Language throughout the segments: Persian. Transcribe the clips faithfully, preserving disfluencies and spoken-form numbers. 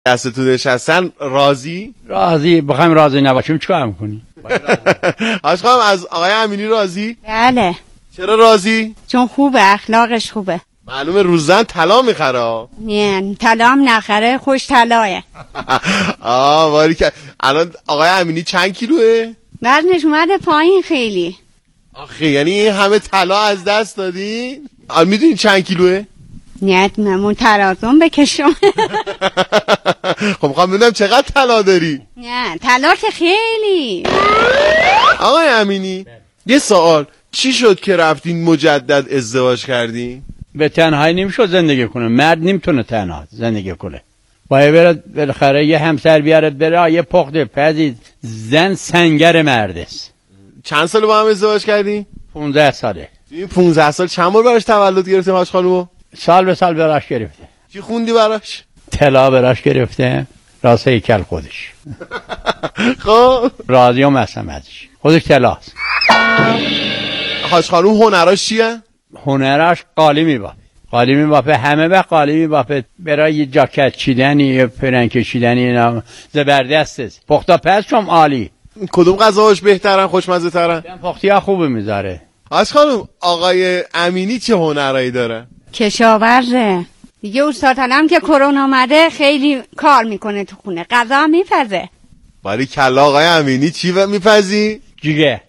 دستتون نشستن راضی؟ راضی. بخوایم راضی نباشیم چیکار میکنی؟ حاج خانم از آقای امینی راضی؟ بله. چرا راضی؟ چون خوبه، اخلاقش خوبه. معلومه روزن طلا میخره. نه طلا هم نخره، خوش طلاه. آه واری که الان آقای امینی چند کیلوه؟ وزنش اومده پایین خیلی. آخه یعنی همه طلا از دست دادین؟ الان میدونین چند کیلوه؟ نه ممون ترازون بکشم. خب میخوام ببینم چقدر طلا داری؟ نه طلا که خیلی. آقای امینی یه سوال، چی شد که رفتین مجدد ازدواج کردین؟ به تنهایی نمیشه زندگی کنه. مرد نمیتونه تنها زندگی کنه. باید بره بالاخره یه همسر بیاره بره یه پخته پزی. زن سنگر مردست. چند سال با هم ازدواج کردین؟ پونزده ساله. این پونزده سال چند بار براش تولد گرفتیم حاج خانومو؟ سال به سال براش گرفته. چی خوندی براش؟ طلا براش گرفته. راست هیکل خودش. خب راضی هم هستم ازش. خودش طلاست. حاج خانوم هنراش چیه؟ هنراش قالی میبافه. قالی میبافه، همه به قالی میبافه. برای یه جاکت چیدنی یه پرنگ کشیدنی اینا زبردست است. پختا پس چون عالی. کدوم غذاهاش بهترن، خوشمزه ترن؟ پختی ها خوبه میذاره. حاج خانوم آقای امینی چه هنرایی داره؟ کشاورزه. دیگه استاد علم که کرونا اومده خیلی کار میکنه تو خونه، غذا میپزه. باری کلا آقای امینی چی میپزی؟ جیگه.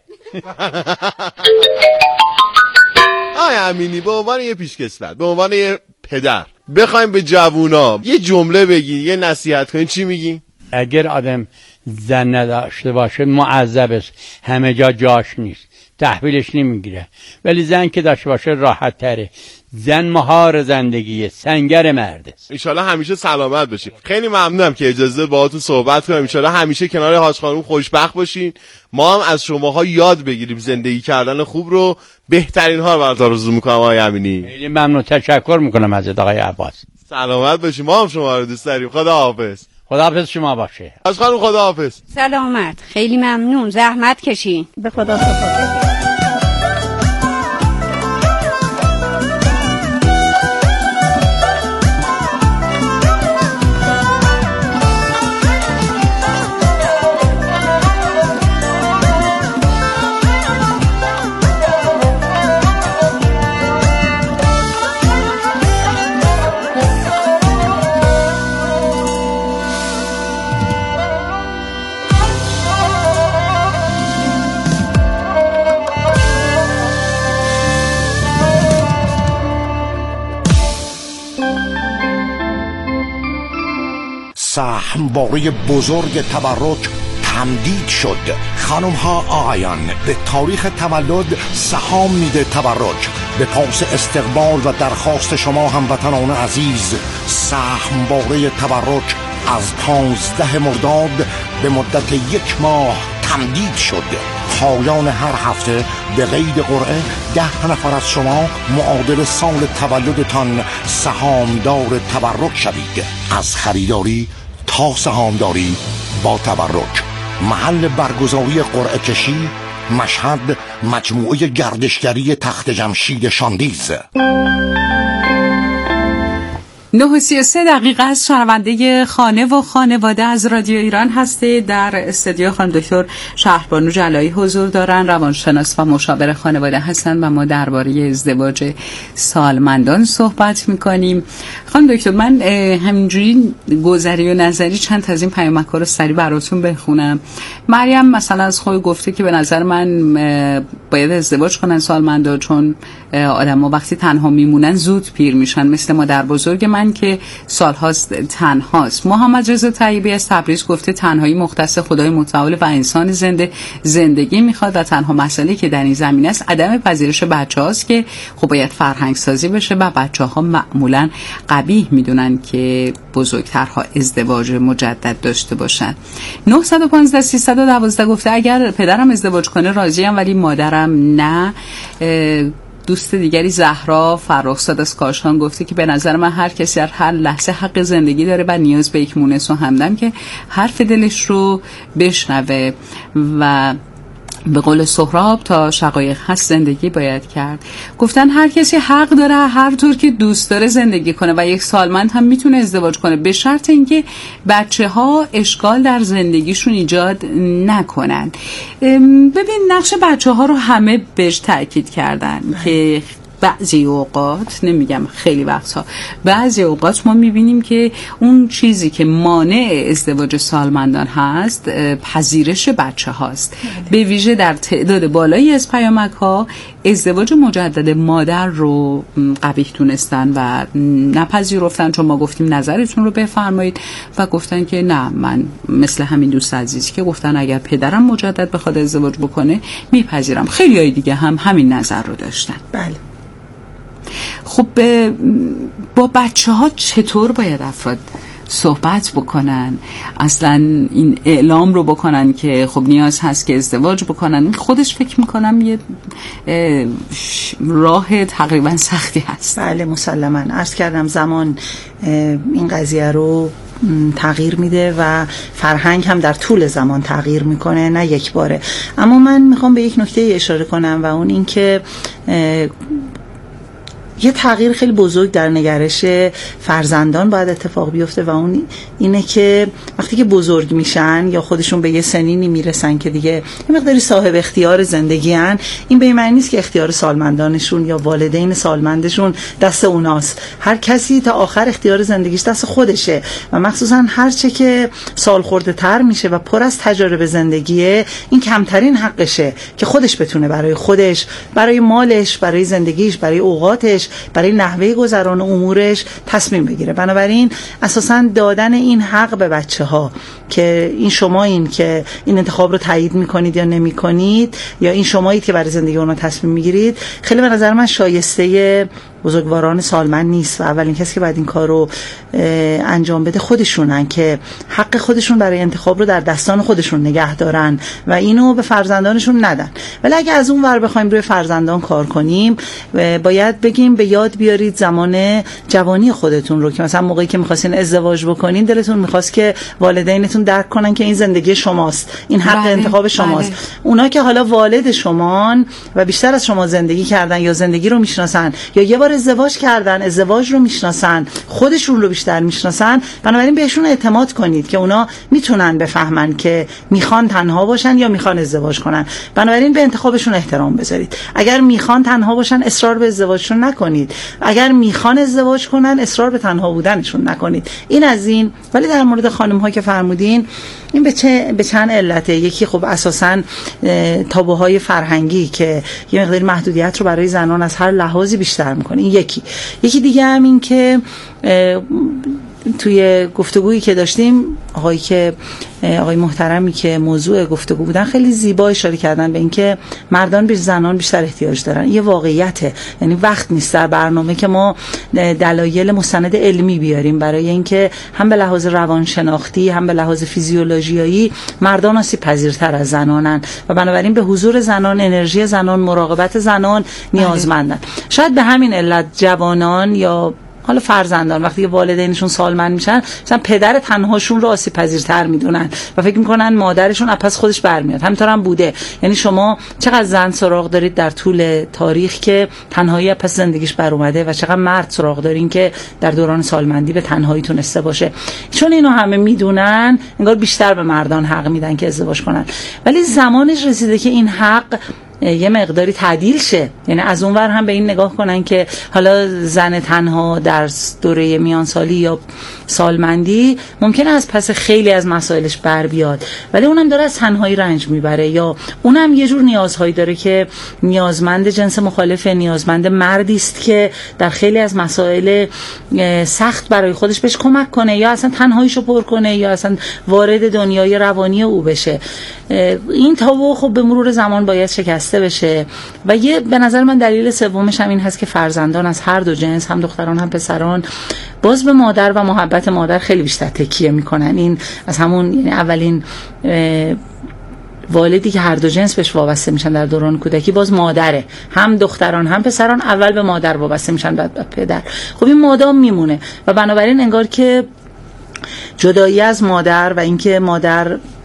آقای امینی به عنوان یه پیشکسوت، به عنوان یه پدر، بخوایم به جوونا یه جمله بگی، یه نصیحت کنین، چی میگی؟ اگر آدم زن نداشته باشه معذب است، همه جا جاش نیست، تحویلش نمیگیره. ولی زن که داشته باشه راحت تره. زن مهار زندگیه، سنگر مرد است. انشالله همیشه سلامت باشین. خیلی ممنونم که اجازه باهاتون صحبت کنم. انشالله همیشه کنار حاج خانم خوشبخت باشین. ما هم از شماها یاد بگیریم زندگی کردن خوب رو. بهترین ها رو براتون آرزو میکنم آقای امینی. خیلی ممنون، تشکر میکنم ازت آقای عباس. سلامت باشین. ما هم شما رو دوست داریم. خدا حافظ. خدا حافظ شما باشه. حاج خانم خدا حافظ. سلامت. خیلی ممنون، زحمت کشین. به خدا سپاس. سهمواره بزرگ تبرک تمدید شد. خانم ها آقایان، به تاریخ تولد سهام میده تبرک. به پاس استقبال و درخواست شما هموطنان عزیز، سهمواره تبرک از پانزده مرداد به مدت یک ماه تمدید شد. پایان هر هفته به قید قرعه ده نفر از شما معادل سال تولدتان سهامدار تبرک شوید. از خریداری تا سهامداری با تبرک. محل برگزاری قرعه کشی مشهد، مجموعه گردشگری تخت جمشید شاندیز. نه و سی و سه دقیقه از شنونده خانه و خانواده از رادیو ایران هستید. در استودیو خانم دکتر شهربانو جلایی حضور دارن، روانشناس و مشاور خانواده هستند و ما درباره ازدواج سالمندان صحبت میکنیم. خانم دکتر، من همینجوری گذری و نظری چند تا از این پیامک‌ها رو سریع براتون بخونم. مریم مثلا از خود گفته که به نظر من باید ازدواج کنن سالمندان، چون آدم‌ها وقتی تنها میمونن زود پیر میشن، مثل مادر بزرگ من که سالهاست تنهاست. محمد رضا طیبی از تبریز گفته تنهایی مختص خدای متعال و انسان زنده زندگی میخواد و تنها مسئله که در این زمینه است عدم پذیرش بچه‌هاست که خب باید فرهنگ سازی بشه و بچه‌ها معمولاً قبیح میدونن که بزرگترها ازدواج مجدد داشته باشن. نه یک پنج سه یک دو گفته اگر پدرم ازدواج کنه راضیم ولی مادرم نه. دوست دیگری زهرا فرخزاد از کاشان گفته که به نظر من هر کسی در هر لحظه حق زندگی داره و نیاز به یک مونس و همدم که حرف دلش رو بشنوه. و به قول سهراب تا شقایق هست زندگی باید کرد. گفتن هر کسی حق داره هر طور که دوست داره زندگی کنه و یک سالمند هم میتونه ازدواج کنه، به شرط اینکه بچه ها اشکال در زندگیشون ایجاد نکنن. ببین نقش بچه ها رو همه بهش تأکید کردن که بعضی اوقات، نمیگم خیلی وقتها، بعضی اوقات ما میبینیم که اون چیزی که مانع ازدواج سالمندان هست پذیرش بچه هاست. به ویژه در تعداد بالایی از پیامک ها ازدواج مجدد مادر رو قبیح دونستن و نپذیرفتن، چون ما گفتیم نظرتون رو بفرمایید و گفتن که نه، من مثل همین دوست عزیزی که گفتن اگر پدرم مجدد بخواد ازدواج بکنه میپذیرم. خیلی های دیگه هم همین نظر رو داشتن. بله. خب با بچه ها چطور باید افراد صحبت بکنن، اصلا این اعلام رو بکنن که خب نیاز هست که ازدواج بکنن؟ خودش فکر میکنم یه راه تقریبا سختی هست. بله مسلماً. عرض کردم زمان این قضیه رو تغییر میده و فرهنگ هم در طول زمان تغییر میکنه، نه یک باره. اما من میخوام به یک نکته اشاره کنم و اون این که یه تغییر خیلی بزرگ در نگرش فرزندان باید اتفاق بیفته و اون اینه که وقتی که بزرگ میشن یا خودشون به یه سنینی میرسن که دیگه یه مقداری صاحب اختیار زندگی هن، این به این معنی نیست که اختیار سالمندانشون یا والدین سالمندشون دست اوناست. هر کسی تا آخر اختیار زندگیش دست خودشه و مخصوصا هر چه که سال خورده تر میشه و پر از تجارب زندگیه، این کمترین حقشه که خودش بتونه برای خودش، برای مالش، برای زندگیش، برای اوقاتش، برای نحوه گذران امورش تصمیم بگیره. بنابراین اساساً دادن این حق به بچه ها که این شما این که این انتخاب رو تایید میکنید یا نمیکنید، یا این شمایید که برای زندگی اونا تصمیم میگیرید، خیلی به نظر من شایسته بزرگواران سالمند نیست و اولین کسی که باید این کار رو انجام بده خودشونن که حق خودشون برای انتخاب رو در دستان خودشون نگه دارن و اینو به فرزندانشون ندن. ولی اگه از اون ور بخوایم روی فرزندان کار کنیم، باید بگیم به یاد بیارید زمان جوانی خودتون رو که مثلا موقعی که می‌خواستین ازدواج بکنین دلتون می‌خواست که والدینتون درک کنن که این زندگی شماست، این حق بله، انتخاب شماست. بله. اونا که حالا والد شمان و بیشتر از شما زندگی کردن یا زندگی رو میشناسن یا یه بار ازدواج کردن، ازدواج رو میشناسن، خودشون رو بیشتر میشناسن، بنابراین بهشون اعتماد کنید که اونا میتونن بفهمن که میخوان تنها باشن یا میخوان ازدواج کنن. بنابراین به انتخابشون احترام بذارید. اگر میخوان تنها باشن اصرار به ازدواجشون نکنید، اگر میخوان ازدواج کنن اصرار به تنها بودنشون نکنید. این از این. ولی در مورد خانم ها که فرمودین، این به چه به چند علته. یکی خب اساساً تابوهای فرهنگی که یه مقدار محدودیت رو برای زنان از هر لحاظی بیشتر میکنه. این یکی. یکی دیگه هم این که توی گفتگویی که داشتیم آقایی که آقای محترمی که موضوع گفتگو بودن خیلی زیبا اشاره کردن به اینکه مردان بیش زنان بیشتر احتیاج دارن. یه واقعیته، یعنی وقت نیست در برنامه که ما دلایل مستند علمی بیاریم برای اینکه هم به لحاظ روانشناختی هم به لحاظ فیزیولوژیایی مردان آسیب پذیرتر از زنانن و بنابراین به حضور زنان، انرژی زنان، مراقبت زنان نیازمندن. شاید به همین علت جوانان یا حالا فرزندان وقتی که والدینشون سالمند میشن، مثلا پدر تنهاشون رو آسیب پذیرتر میدونن و فکر میکنن مادرشون اپس خودش برمیاد. همینطور هم بوده. یعنی شما چقدر زن سراغ دارید در طول تاریخ که تنهایی اپس زندگیش بر اومده و چقدر مرد سراغ دارین که در دوران سالمندی به تنهایی تونسته باشه. چون اینو همه میدونن، انگار بیشتر به مردان حق میدن که ازدواج کنن. ولی زمانش رسیده که این حق یه مقداری تعدیل شه. یعنی از اونور هم به این نگاه کنن که حالا زن تنها در دوره میانسالی یا سالمندی ممکنه از پس خیلی از مسائلش بر بیاد، ولی اونم داره از تنهایی رنج میبره، یا اونم یه جور نیازهایی داره که نیازمند جنس مخالف، نیازمند مردی است که در خیلی از مسائل سخت برای خودش بهش کمک کنه، یا اصلا تنهاییشو پر کنه، یا اصلا وارد دنیای روانی او بشه. این تابو خب به مرور زمان باید شکسته بشه. و یه به نظر من دلیل سومش هم این هست که فرزندان از هر دو جنس، هم دختران هم پسران، باز به مادر و محبت مادر خیلی بیشتر تکیه میکنن. این از همون یعنی اولین والدی که هر دو جنس بهش وابسته میشن در دوران کودکی باز مادره. هم دختران هم پسران اول به مادر وابسته میشن، بعد به پدر. خب این مادام میمونه و بنابراین انگار که جدایی از مادر و اینکه مادر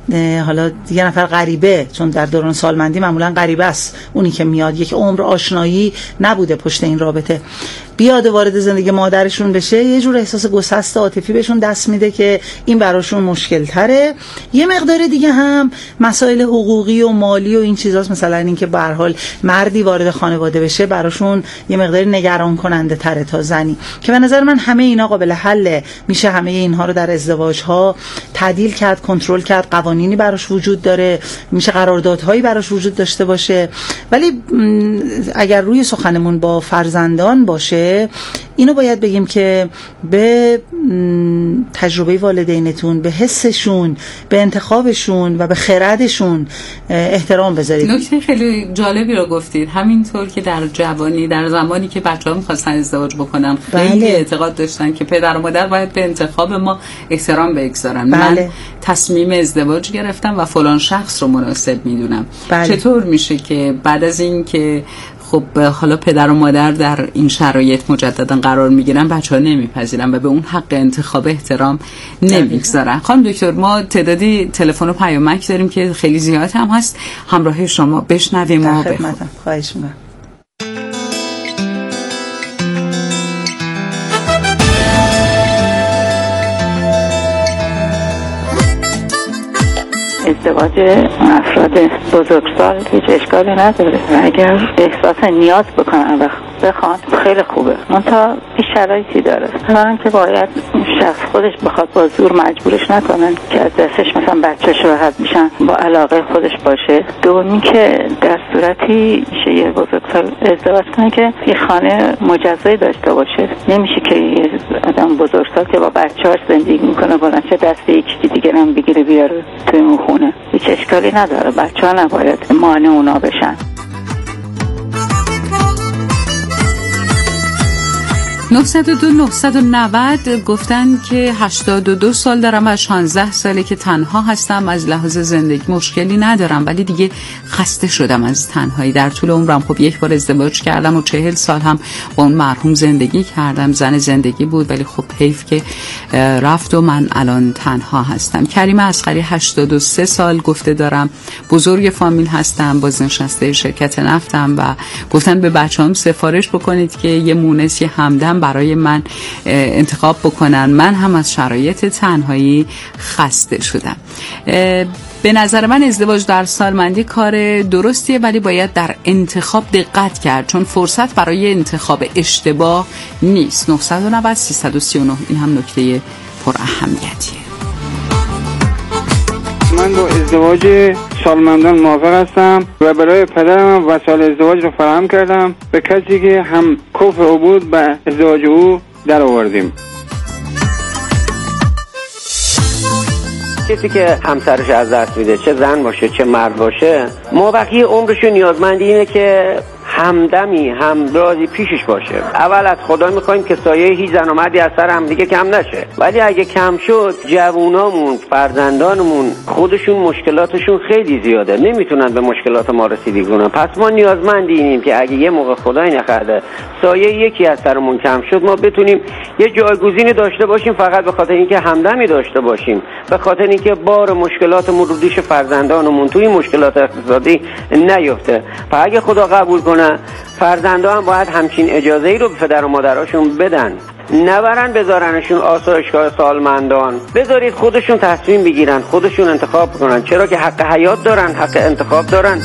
حالا یه نفر غریبه، چون در دوران سالمندی معمولا غریبه است اونی که میاد، یک عمر آشنایی نبوده پشت این رابطه، بیاد وارد زندگی مادرشون بشه، یه جور احساس گسست عاطفی بهشون دست میده که این براشون مشکل تره. یه مقدار دیگه هم مسائل حقوقی و مالی و این چیزاست، مثلا اینکه به هر حال مردی وارد خانواده بشه براشون یه مقدار نگران کننده تره تا زنی، که به نظر من همه اینا قابل حله. میشه همه اینها رو در ازدواج ها تعدیل کرد، کنترل کرد، قوانینی براش وجود داره، میشه قراردادهایی براش وجود داشته باشه. ولی اگر روی سخنمون با فرزندان باشه، اینو باید بگیم که به تجربه والدینتون، به حسشون، به انتخابشون و به خردشون احترام بذارید. نکته خیلی جالبی رو گفتید، همینطور که در جوانی، در زمانی که بچه‌ها می‌خواستن ازدواج بکنن خیلی بله. اعتقاد داشتن که پدر و مادر باید به انتخاب ما احترام بگذارن. بله. من تصمیم ازدواج گرفتم و فلان شخص رو مناسب میدونم. بله. چطور میشه که بعد از این که خب حالا پدر و مادر در این شرایط مجددا قرار میگیرن، بچه‌ها نمیپذیرن و به اون حق انتخاب احترام نمیگذارن. خانم دکتر، ما تعدادی تلفن و پیامک داریم که خیلی زیاد هم هست، همراه شما بشنویم و بخونیم. خواهش می‌کنم. ازدواج افراد بزرگسال هیچ اشکالی نداره و اگر احساس نیاز بکنن و بخوان خیلی خوبه. منتها این شرایطی داره، اولا که باید شخص خودش بخواد با زور مجبورش نکنن که از دستش مثلا بچه‌ش راحت میشن، با علاقه خودش باشه. دومی که در صورتی میشه یه بزرگسال ازدواج کنه که یه خانه مجزایی داشته باشه. نمیشه که یه آدم بزرگسال که با بچه‌اش زندگی میکنه بلند شه دست یکی دیگه هم بگیره بیاره توی اون خونه. هیچ اشکالی نداره، بچه‌ها نباید مانع اونا بشن. نهصد و دو نهصد و نود گفتن که هشتاد و دو سال دارم و شانزده ساله که تنها هستم، از لحاظ زندگی مشکلی ندارم ولی دیگه خسته شدم از تنهایی. در طول عمرم خب یک بار ازدواج کردم و چهل سال هم با اون مرحوم زندگی کردم، زن زندگی بود ولی خب حیف که رفت و من الان تنها هستم. کریم اصغری هشتاد و سه سال گفته دارم بزرگ فامیل هستم، بازنشسته شرکت نفتم و گفتن به بچه‌هام سفارش بکنید که یه مونس یه همدم برای من انتخاب بکنن، من هم از شرایط تنهایی خسته شدم. به نظر من ازدواج در سالمندی کار درستیه ولی باید در انتخاب دقت کرد چون فرصت برای انتخاب اشتباه نیست. نهصد و نود سیصد و سی و نه این هم نکته پر اهمیتیه. من با ازدواج سالمندان موافق هستم و برای پدرم وسایل ازدواج رو فراهم کردم به کسی که هم کفء او بود به ازدواج او در آوردیم. کسی که همسرش از دست میده، چه زن باشه چه مرد باشه، ما بقیه عمرشو نیازمند اینه که همدمی همراهی پیشش باشه. اول از خدا میخوایم که سایه هیچ زن و مردی از سر هم دیگه کم نشه، ولی اگه کم شد جوونامون، فرزندانمون خودشون مشکلاتشون خیلی زیاده، نمیتونن به مشکلات ما رسیدگی کنن. پس ما نیازمند اینیم که اگه یه موقع خدای نکرده سایه یکی از سرمون کم شد، ما بتونیم یه جایگزینی داشته باشیم، فقط به خاطر اینکه همدمی داشته باشیم، به خاطر اینکه بار مشکلاتمون رو دوش فرزندانمون توی مشکلات اقتصادی نیفته. پس اگه خدا قبول کنه فرزندا هم باید همچین اجازه ای رو به پدر و مادراشون بدن، نبرن بذارنشون آسایشگاه سالمندان. بذارید خودشون تصمیم بگیرن، خودشون انتخاب کنن، چرا که حق حیات دارن، حق انتخاب دارن.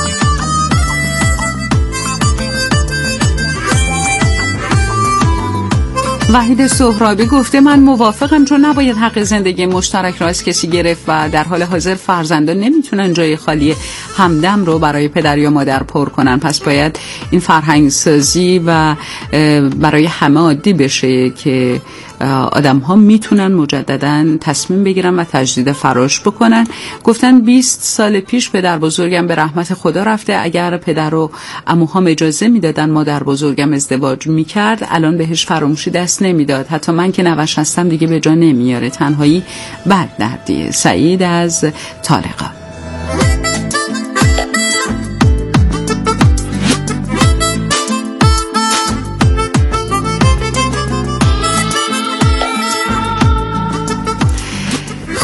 وحید سهرابی گفته من موافقم چون نباید حق زندگی مشترک را از کسی گرفت و در حال حاضر فرزندان نمیتونن جای خالی همدم رو برای پدر یا مادر پر کنن، پس باید این فرهنگ سازی و برای همه عادی بشه که آدم ها میتونن مجددا تصمیم بگیرن و تجدید فراش بکنن. گفتن بیست سال پیش پدر بزرگم به رحمت خدا رفته، اگر پدر و عموهام اجازه میدادن مادر بزرگم ازدواج میکرد الان بهش فراموشی دست نمیداد، حتی من که نوش هستم دیگه به جا نمیاره، تنهایی بد دردیه. سعید از طالقا.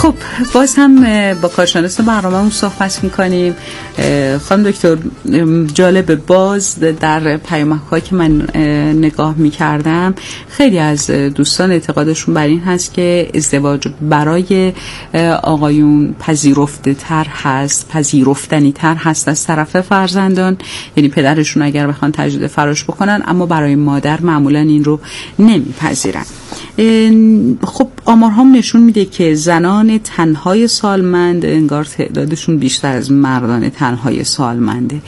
خب باز هم با کارشناس برنامه‌مون صحبت می‌کنیم. خانم دکتر، جالب باز در پیامک‌هایی که من نگاه می‌کردم خیلی از دوستان اعتقادشون بر این هست که ازدواج برای آقایون پذیرفته تر هست، پذیرفتنی تر هست از طرف فرزندان، یعنی پدرشون اگر بخوان تجدید فراش بکنن، اما برای مادر معمولا این رو نمیپذیرن. خب آمارها نشون میده که زنان تنهای سالمند انگار تعدادشون بیشتر از مردان تنهای سالمنده.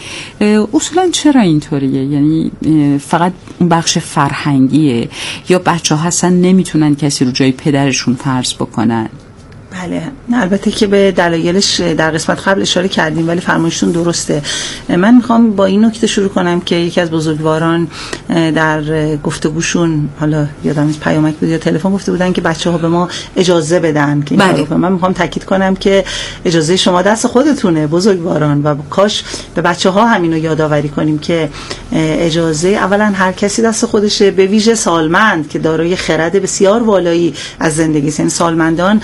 اصولا چرا اینطوریه؟ یعنی فقط اون بخش فرهنگیه یا بچه ها هستن نمیتونن کسی رو جای پدرشون فرض بکنن؟ بله، البته که به دلایلش در قسمت قبل اشاره کردیم، ولی فرمایشتون درسته. من میخوام با این نکته شروع کنم که یکی از بزرگواران در گفتگوشون، حالا یادم نیست پیامک بود یا تلفن، گفته بودن که بچه‌ها به ما اجازه بدن که این کارو. من میخوام تاکید کنم که اجازه شما دست خودتونه بزرگواران، و کاش به بچه‌ها همین رو یادآوری کنیم که اجازه اولا هر کسی دست خودشه، به ویژه سالمند که دارای خرد بسیار والایی از زندگی است. یعنی سالمندان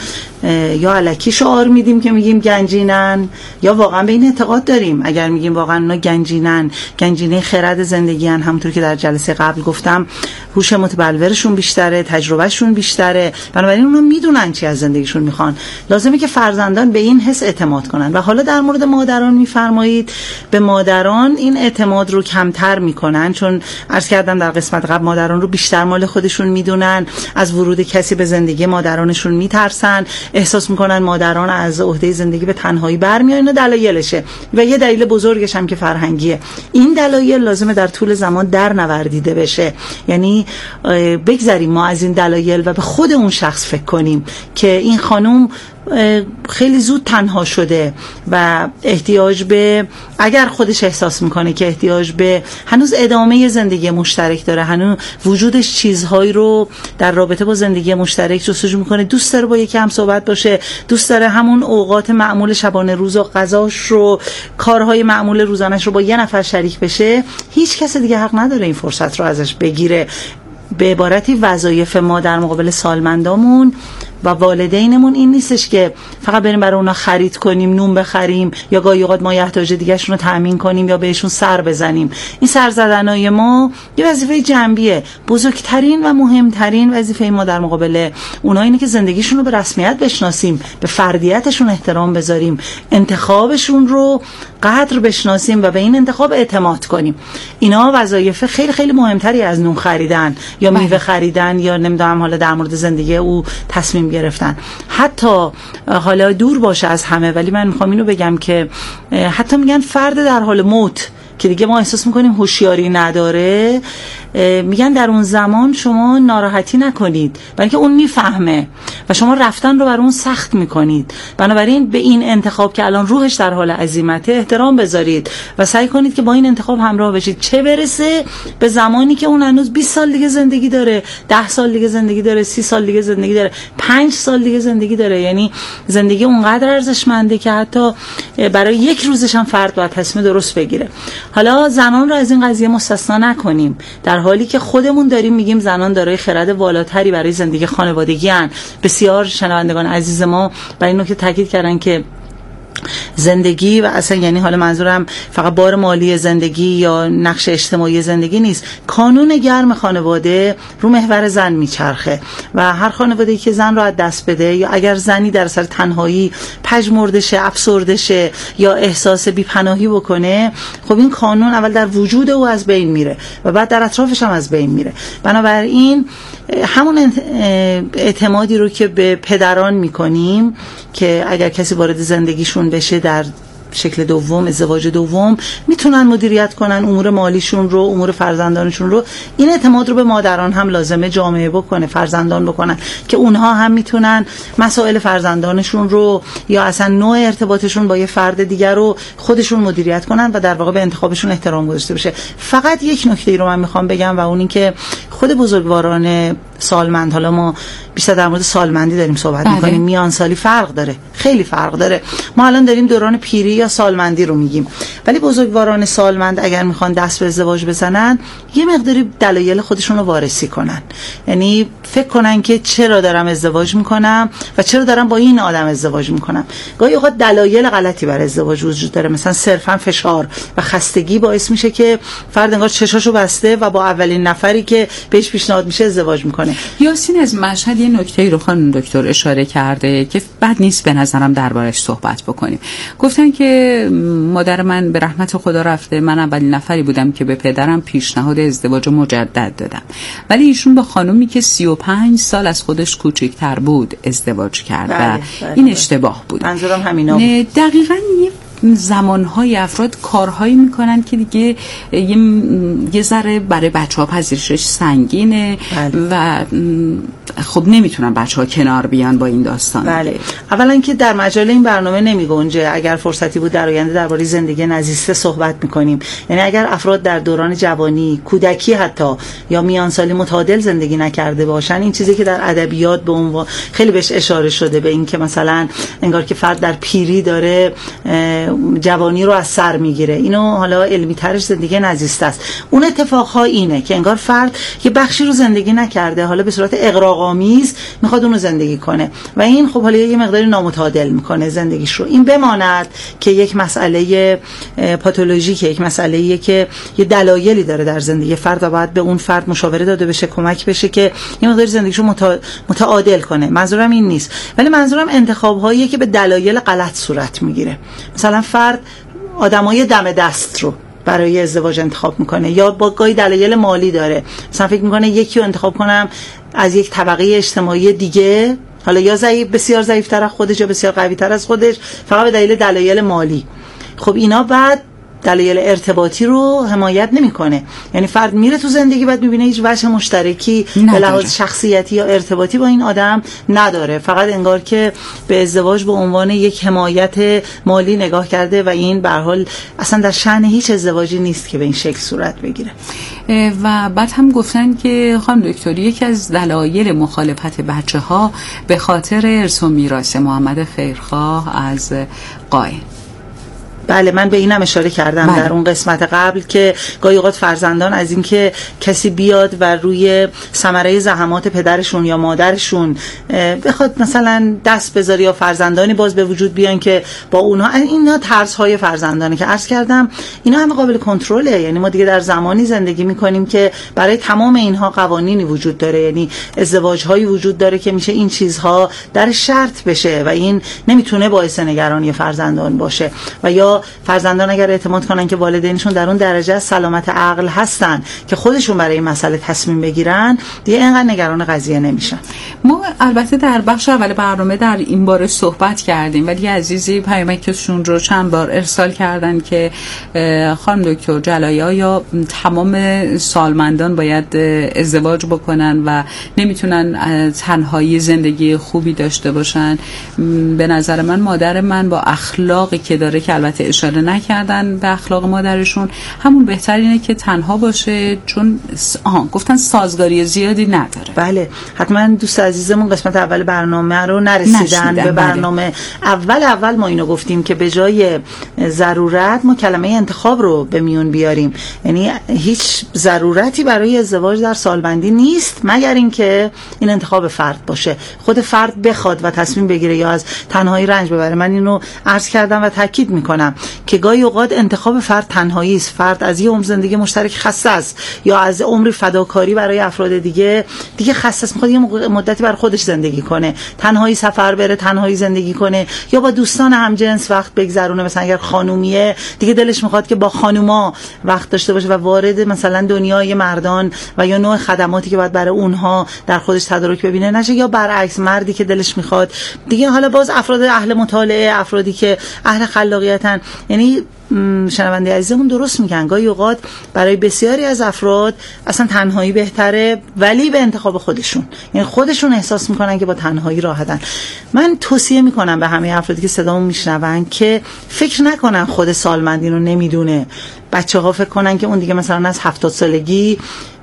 یا الکی شعار میدیم که میگیم گنجینن، یا واقعا به این اعتقاد داریم اگر میگیم واقعا اونا گنجینن، گنجینه خرد زندگی ان. همونطور که در جلسه قبل گفتم هوش متبلورشون بیشتره، تجربهشون بیشتره، بنابراین اونا میدونن چی از زندگیشون میخوان. لازمه که فرزندان به این حس اعتماد کنن. و حالا در مورد مادران میفرمایید، به مادران این اعتماد رو کمتر میکنن، چون عرض کردم در قسمت قبل مادران رو بیشتر مال خودشون میدونن، از ورود کسی به زندگی مادرانشون میترسن، احساس میکنن مادران از عهده زندگی به تنهایی برمیان. دلایلشه و یه دلیل بزرگش هم که فرهنگیه. این دلایل لازمه در طول زمان در نوردیده بشه، یعنی بگذاریم ما از این دلایل و به خود اون شخص فکر کنیم که این خانم خیلی زود تنها شده و احتیاج به، اگر خودش احساس میکنه که احتیاج به هنوز ادامه زندگی مشترک داره، هنوز وجودش چیزهایی رو در رابطه با زندگی مشترک جستجو میکنه، دوست داره با یکی هم صحبت باشه، دوست داره همون اوقات معمول شبانه روز و غذاش رو، کارهای معمول روزانش رو با یه نفر شریک بشه، هیچ کس دیگه حق نداره این فرصت رو ازش بگیره. به عبارتی وظایف ما در مقابل سالمندامون و والدینمون این نیستش که فقط بریم برای اونا خرید کنیم، نون بخریم، یا گاهی اوقات ما احتیاج دیگه‌شون رو تامین کنیم یا بهشون سر بزنیم. این سر زدنای ما یه وظیفه جنبیه. بزرگترین و مهمترین وظیفه ما در مقابل اونها اینه که زندگیشون رو به رسمیت بشناسیم، به فردیتشون احترام بذاریم، انتخابشون رو قدر بشناسیم و به این انتخاب اعتماد کنیم. اینا وظایف خیلی خیلی مهمتری از نون خریدن یا میوه خریدن یا نمیدونم حالا در مورد زندگی او تصمیم گرفتن. حتی حالا دور باشه از همه، ولی من میخوام اینو بگم که حتی میگن فرد در حال موت که دیگه ما احساس میکنیم هوشیاری نداره، میگن در اون زمان شما ناراحتی نکنید، بلکه اون میفهمه و شما رفتن رو بر اون سخت میکنید. بنابراین به این انتخاب که الان روحش در حال عزیمته احترام بذارید و سعی کنید که با این انتخاب همراه بشید، چه برسه به زمانی که اون هنوز بیست سال دیگه زندگی داره، ده سال دیگه زندگی داره، سی سال دیگه زندگی داره، پنج سال دیگه زندگی داره. یعنی زندگی اونقدر ارزشمنده که حتی برای یک روزش هم فرد باید تصمیم درست بگیره. حالا زنان رو از این قضیه مستثنا نکنیم، در حالی که خودمون داریم میگیم زنان دارای خرد والاتری برای زندگی خانوادگی ان. بسیار شنوندگان عزیز ما برای این نکته تاکید کردن که زندگی و اصلا یعنی حالا منظورم فقط بار مالی زندگی یا نقش اجتماعی زندگی نیست، کانون گرم خانواده رو محور زن میچرخه و هر خانواده‌ای که زن رو از دست بده، یا اگر زنی در اثر تنهایی پژمرده شه، افسرده شه یا احساس بی‌پناهی بکنه، خب این کانون اول در وجود او از بین میره و بعد در اطرافش هم از بین میره. بنابراین همون اعتمادی رو که به پدران میکنیم که اگر کسی وارد زندگیشون بشه در شکل دوم، ازدواج دوم، میتونن مدیریت کنن امور مالیشون رو، امور فرزندانشون رو. این اعتماد رو به مادران هم لازمه جامعه بکنه، فرزندان بکنن که اونها هم میتونن مسائل فرزندانشون رو یا اصلا نوع ارتباطشون با یه فرد دیگر رو خودشون مدیریت کنن و در واقع به انتخابشون احترام گذاشته بشه. فقط یک نکته رو من میخوام بگم و اون این که خود بزرگواران سالمند، حالا ما بیشتر در مورد سالمندی داریم صحبت بله. میکنیم، میان سالی فرق داره، خیلی فرق داره. ما الان داریم دوران پیری یا سالمندی رو میگیم، ولی بزرگواران سالمند اگر میخوان دست به ازدواج بزنن یه مقداری دلایل خودشون رو وارسی کنن، یعنی فکر کنن که چرا دارم ازدواج میکنم و چرا دارم با این آدم ازدواج میکنم. گاهی اوقات دلایل غلطی برای ازدواج وجود داره، مثلا صرفا فشار و خستگی باعث میشه که فرد انگار چشاشو بسته و با اولین نفری که بهش پیشنهاد میشه ازدواج میکنه. یاسین از مشهد یه نکته‌ای رو خانم دکتر اشاره کرده که بد نیست به نظرم دربارش صحبت بکنیم. گفتن که مادر من به رحمت خدا رفته، من اولین نفری بودم که به پدرم پیشنهاد ازدواج مجدد دادم، ولی ایشون با خانومی که سی و پنج سال از خودش کوچکتر بود ازدواج کرد. بله، و بله، این اشتباه بود. منظورم همینا بود. دقیقاً یه زمانهای افراد کارهایی میکنن که دیگه یه, یه ذره برای بچه ها پذیرشش سنگینه. بله. و خب نمیتونن بچه ها کنار بیان با این داستان. بله. اولا که در مجال این برنامه نمی گنجه، اگر فرصتی بود در آینده درباره زندگی نزیسته صحبت میکنیم. یعنی اگر افراد در دوران جوانی، کودکی حتی یا میانسالی متعادل زندگی نکرده باشن، این چیزی که در ادبیات به عنوان خیلی بهش اشاره شده، به این که مثلا انگار که فرد در پیری داره جوانی رو از سر میگیره، اینو حالا علمی ترش زندگی نزیسته است. اون اتفاقها اینه که انگار فرد یه بخشی رو زندگی نکرده، حالا به صورت اغراق‌آمیز میخواد اون رو زندگی کنه و این خب حالا یه مقداری نامتعادل میکنه زندگیش رو. این بماند که یک مسئله پاتولوژیکه، یک مسئله‌ایه که یه دلایلی داره در زندگی فرد و باید به اون فرد مشاوره داده بشه، کمک بشه که یه مقداری زندگیشو متعادل کنه. منظورم این نیست، ولی منظورم انتخاب‌هاییه که به دلایل غلط صورت میگیره. مثلا فرد آدمای دم دست رو برای ازدواج انتخاب میکنه، یا با گاهی دلایل مالی داره، مثلا فکر میکنه یکی رو انتخاب کنم از یک طبقه اجتماعی دیگه، حالا یا ضعیف، بسیار ضعیف‌تر از خودش یا بسیار قوی‌تر از خودش، فقط به دلیل دلایل مالی. خب اینا بعد دلایل ارتباطی رو حمایت نمیکنه. یعنی فرد میره تو زندگی بعد میبینه هیچ وجه مشترکی به لحاظ شخصیتی یا ارتباطی با این آدم نداره، فقط انگار که به ازدواج به عنوان یک حمایت مالی نگاه کرده و این به هر حال اصلا در شأن هیچ ازدواجی نیست که به این شکل صورت بگیره. و بعد هم گفتن که خانم دکتر یکی از دلایل مخالفت بچه‌ها به خاطر ارث و میراث. محمد خیرخواه از قائم. بله، من به اینم اشاره کردم بله. در اون قسمت قبل که گاهی اوقات فرزندان از اینکه کسی بیاد و روی ثمره زحمات پدرشون یا مادرشون بخواد مثلا دست بذاره، یا فرزندانی باز به وجود بیان که با اونها، اینا ترس‌های فرزندانه که عرض کردم اینا هم قابل کنترله. یعنی ما دیگه در زمانی زندگی می‌کنیم که برای تمام اینها قوانینی وجود داره، یعنی ازدواج‌هایی وجود داره که میشه این چیزها در شرط بشه و این نمیتونه باعث نگرانی فرزندان باشه. و یا فرزندان اگر اعتماد کنن که والدینشون در اون درجه از سلامت عقل هستن که خودشون برای این مسئله تصمیم بگیرن، دیگه اینقدر نگران قضیه نمیشن. ما البته در بخش اول برنامه در این باره صحبت کردیم، ولی عزیزی پیامکشون رو چند بار ارسال کردن که خانم دکتر جلایی یا تمام سالمندان باید ازدواج بکنن و نمیتونن تنهایی زندگی خوبی داشته باشن. به نظر من مادر من با اخلاقی که داره، که البته اشاره نکردن به اخلاق مادرشون، همون بهترینه که تنها باشه، چون آها گفتن سازگاری زیادی نداره. بله، حتما دوست عزیزمون قسمت اول برنامه رو نرسیدن, نرسیدن به برنامه. بله. اول اول ما اینو گفتیم که به جای ضرورت ما کلمه انتخاب رو به میون بیاریم. یعنی هیچ ضرورتی برای ازدواج در سالمندی نیست مگر اینکه این انتخاب فرد باشه، خود فرد بخواد و تصمیم بگیره یا از تنهایی رنج ببره. من اینو عرض کردم و تاکید میکنم که گاهی اوقات انتخاب فرد تنهایی است. فرد از یه عمر زندگی مشترک خسته است یا از عمری فداکاری برای افراد دیگه دیگه خسته است، میخواد یه مدتی برای خودش زندگی کنه، تنهایی سفر بره، تنهایی زندگی کنه، یا با دوستان همجنس وقت بگذرونه. مثلا اگر خانومیه دیگه دلش میخواد که با خانوما وقت داشته باشه و وارد مثلا دنیای مردان و یا نوع خدماتی که باید برای اونها در خودش تدارک ببینه نشه، یا برعکس مردی که دلش میخواد دیگه. حالا باز افراد اهل مطالعه، افرادی که اهل خلاقیتن، یعنی شنونده عزیزمون درست میگن، گاهی اوقات برای بسیاری از افراد اصلا تنهایی بهتره، ولی به انتخاب خودشون، یعنی خودشون احساس میکنن که با تنهایی راحتن. من توصیه میکنم به همه افرادی که صدامو میشنون که فکر نکنن خود سالمندین رو نمیدونه. بچه ها فکر کنن که اون دیگه مثلا از هفتاد سالگی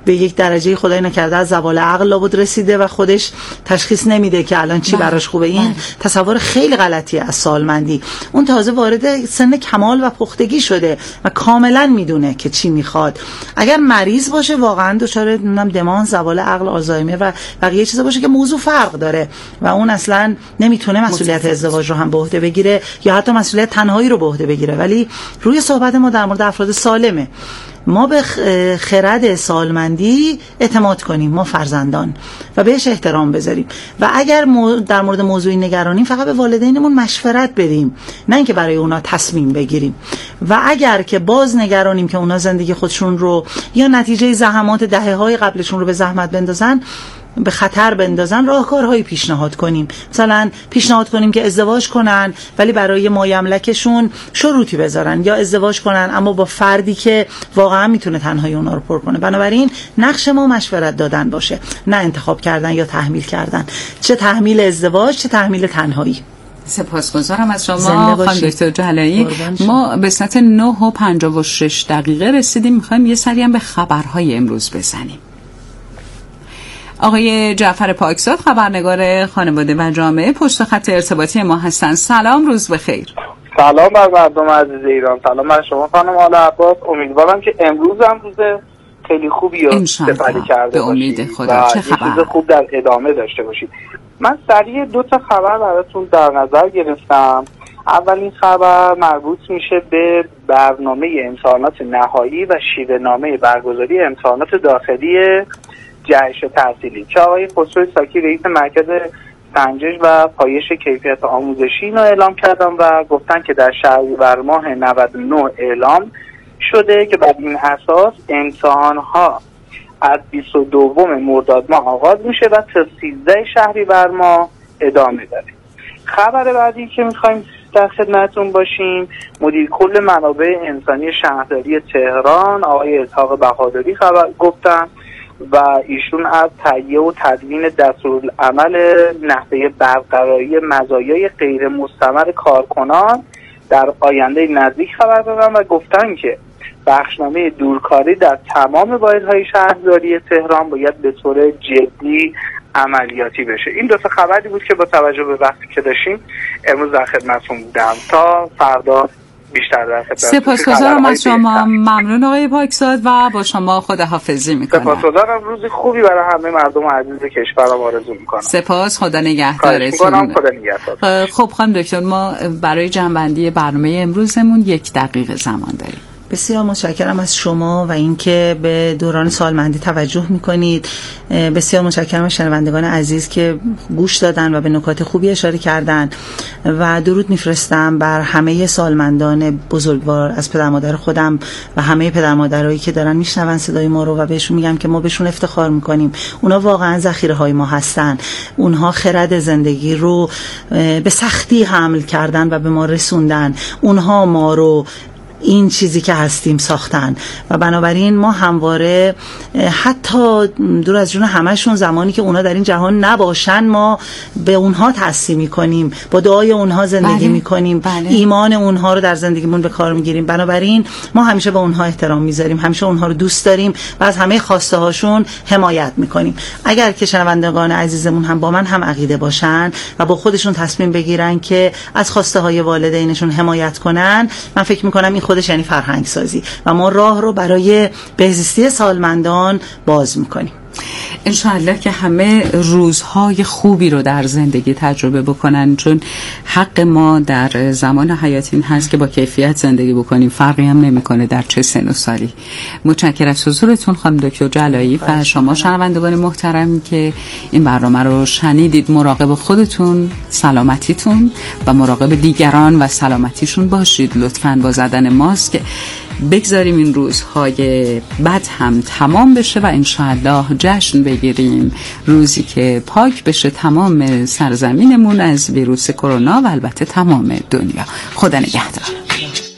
به یک درجه خدای نکرده از زوال عقل لابد رسیده و خودش تشخیص نمیده که الان چی براش خوبه. این تصور خیلی غلطی از سالمندی. اون تازه وارد سن کمال و پختگی شده و کاملا میدونه که چی میخواد. اگر مریض باشه واقعا دچار نمیدونم دمان، زوال عقل، آلزایمر و بقیه چیزا باشه که موضوع فرق داره و اون اصلا نمیتونه مسئولیت ازدواج رو هم به عهده بگیره یا حتی مسئولیت تنهایی رو به عهده بگیره. ولی روی صحبت ما در مورد افراد سالمه. ما به خرد سالمندی اعتماد کنیم، ما فرزندان، و بهش احترام بذاریم و اگر در مورد موضوعی نگرانیم فقط به والدینمون مشورت بدیم، نه اینکه برای اونا تصمیم بگیریم. و اگر که باز نگرانیم که اونا زندگی خودشون رو یا نتیجه زحمات دهه‌های قبلشون رو به زحمت بندازن، به خطر بندازن، راهکارهایی پیشنهاد کنیم. مثلا پیشنهاد کنیم که ازدواج کنن ولی برای مایملکشون شروطی بذارن، یا ازدواج کنن اما با فردی که واقعا میتونه تنهایی اونا رو پر کنه. بنابراین نقش ما مشورت دادن باشه، نه انتخاب کردن یا تحمیل کردن، چه تحمیل ازدواج چه تحمیل تنهایی. سپاسگزارم از شما خانم دکتر جلایی. ما به ساعت نه و پنجاه و شش دقیقه رسیدیم، میخوایم یه سری هم به خبرهای امروز بزنیم. آقای جعفر پاکزاد خبرنگار خانواده و جامعه پشت خط ارتباطی ما هستند. سلام، روز بخیر. سلام بر مردم عزیز ایران، سلام بر شما خانم آل عباس. امیدوارم که امروز هم روز خیلی خوبی رو سپری کرده به امید خدا. چه خبر؟ روز خوب در ادامه داشته باشید. من سریع دو تا خبر براتون در نظر گرفتم. اولین خبر مربوط میشه به برنامه امتحانات نهایی و شیوه‌نامه برگزاری امتحانات داخلی جهش تحصیلی که آقای خسرو ساکی رئیس مرکز سنجش و پایش کیفیت آموزشی اینو اعلام کردن و گفتن که در شهریور ماه نود و نه اعلام شده که بر این اساس امتحان‌ها از بیست و دوم مرداد ماه آغاز میشه و تا سیزده شهریور ماه ادامه داره. خبر بعدی که میخوایم در خدمتتون باشیم، مدیر کل منابع انسانی شهرداری تهران آقای اسحاق بهادری خبر گفتن و ایشون از تهیه و تدوین دستورالعمل نحوه برقراری مزایای غیر مستمر کارکنان در آینده نزدیک خبر دادن و گفتن که بخشنامه دورکاری در تمام واحدهای شهرداری تهران باید به طور جدی عملیاتی بشه. این دو تا خبری بود که با توجه به وقتی که داشتیم امروز در خدمتتون بودم. تا فردا بیشتر در خدمت. سپاسگزارم از شما. ممنون آقای پاکزاد و با شما خداحافظی میکنم. سپاسگزارم. روز خوبی برای همه مردم عزیز کشورم آرزو میکنم. سپاس. خدا نگهدارتون. خدا نگهدار. خب خانم دکتر، ما برای جمع‌بندی برنامه امروزمون یک دقیقه زمان داریم. بسیار متشکرم از شما و اینکه به دوران سالمندی توجه میکنید. بسیار متشکرم از شنوندگان عزیز که گوش دادن و به نکات خوبی اشاره کردن و درود میفرستم بر همه سالمندان بزرگوار از پدر مادر خودم و همه پدر مادرایی که دارن میشنون صدای ما رو و بهشون میگم که ما بهشون افتخار میکنیم. اونا واقعا ذخیره های ما هستن. اونها خرد زندگی رو به سختی حمل کردن و به ما رسوندن. اونها ما رو این چیزی که هستیم ساختن و بنابراین ما همواره حتی دور از جون همشون زمانی که اونا در این جهان نباشن ما به اونها تأسیس می‌کنیم، با دعای اونها زندگی بله. می‌کنیم بله. ایمان اونها رو در زندگیمون به کار می‌گیریم. بنابراین ما همیشه به اونها احترام می‌ذاریم، همیشه اونها رو دوست داریم و از همه خواسته هاشون حمایت می‌کنیم. اگر که شنوندگان عزیزمون هم با من هم عقیده باشن و با خودشون تصمیم بگیرن که از خواسته های والدینشون حمایت کنن، من فکر می‌کنم این خودش یعنی فرهنگ سازی و ما راه رو برای بهزیستی سالمندان باز میکنیم. انشاءالله که همه روزهای خوبی رو در زندگی تجربه بکنن، چون حق ما در زمان حیاتی این هست که با کیفیت زندگی بکنیم، فرقی هم نمیکنه در چه سن و سالی. متشکرم از حضورتون خانم دکتر جلایی و شما شنوندگان محترم که این برنامه رو شنیدید. مراقب خودتون، سلامتیتون و مراقب دیگران و سلامتیشون باشید. لطفاً با زدن ماسک بگذاریم این روزهای بد هم تمام بشه و انشاءالله جشن بگیریم، روزی که پاک بشه تمام سرزمینمون از ویروس کرونا و البته تمام دنیا. خدا نگهدار.